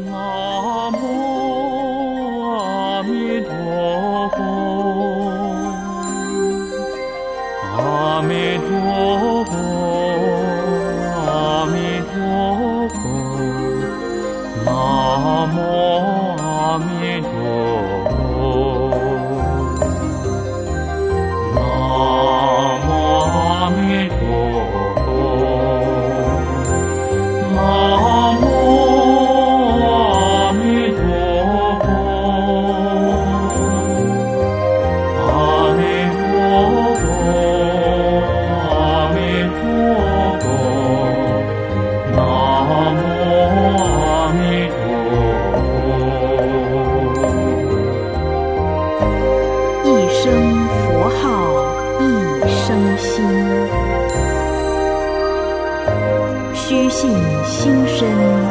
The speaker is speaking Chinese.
南无阿弥陀佛，阿弥陀佛，阿弥陀佛，南无阿弥陀佛，南无阿弥陀佛，南无阿弥陀佛，阿弥陀佛，阿弥陀佛，南无阿弥陀佛。一声佛号一声心，虚信心生